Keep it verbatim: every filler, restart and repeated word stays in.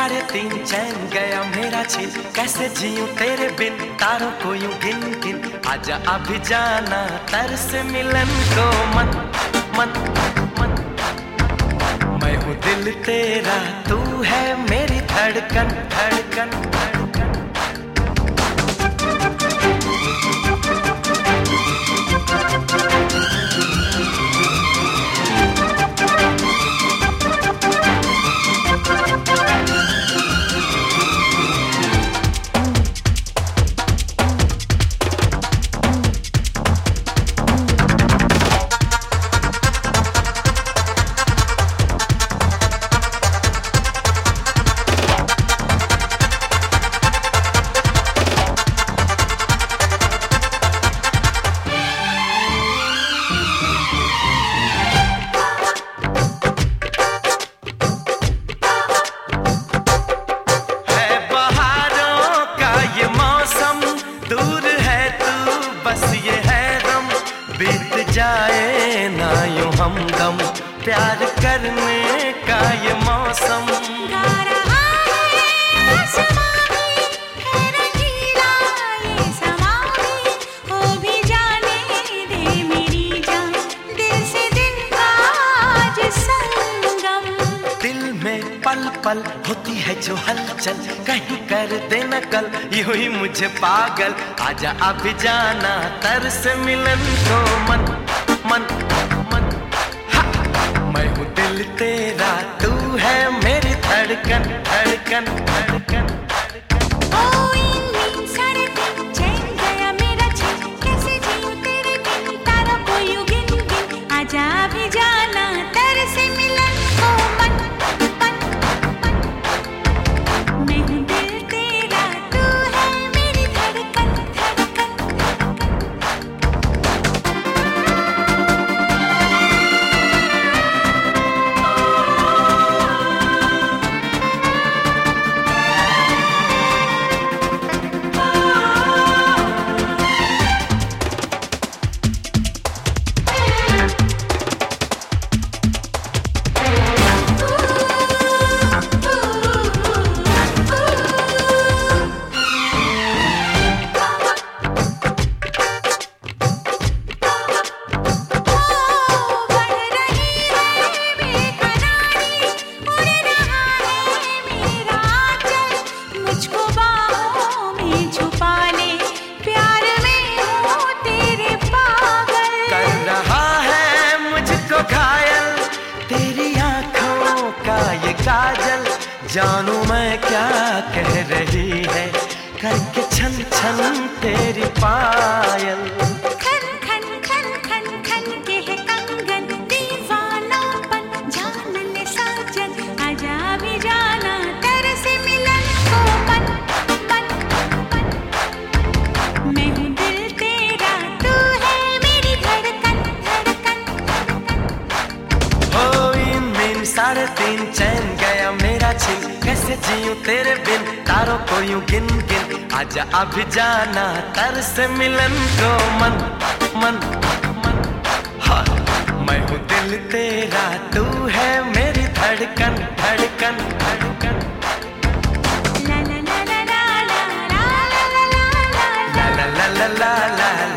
साढ़े तीन चैन गया मेरा छीन, कैसे जीऊं तेरे बिन तारों को यूं गिन गिन। आजा अभी जाना तरस मिलन को मन मन मन। मैं हूँ दिल तेरा तू है मेरी धड़कन धड़कन धड़कन। जाए ना यूं हमदम प्यार करने का ये मौसम। गा रहा है आसमां भी, है रंगीला ये समा भी, हो भी जाने दे मेरी जान, दिल से दिल का आज संगम। दिल में पल पल होती है जो हलचल, कहीं कर देना कल यूं ही मुझे पागल। आजा अभी जाना तरस मिलन को मन मन मन। हा! मैं हूँ दिल तेरा तू है मेरी धड़कन धड़कन धड़कन। ओ इन साढ़े तीन चैन गया मेरा छीन, कैसे जीऊं तेरे बिन तारों को यूं गिन गिन। आजा भी जाना तरस मिलन को मन मन मन। मैं हूँ दिल तेरा तू है मेरी धड़कन धड़कन धड़कन। काजल जानू मैं क्या कह रही है, करके छन छन तेरी पायल। खन खन खन खन खन के है कंगन, दीवानापन जान ले साजन। आजा भी जाना तरस मिलन को मन मन मन। मैं हूँ दिल तेरा तू है मेरी धड़कन धड़कन धड़कन। हो इन मीन साढ़े तीन चैन गया मेरा छीन, कैसे जीऊं तेरे बिन तारों को यूं गिन गिन। आजा अभी जाना तरस मिलन को मन मन मन। हाँ मैं हूँ दिल तेरा तू है मेरी धड़कन धड़कन धड़कन। ला ला ला ला ला ला ला ला ला ला ला ला ला ला ला।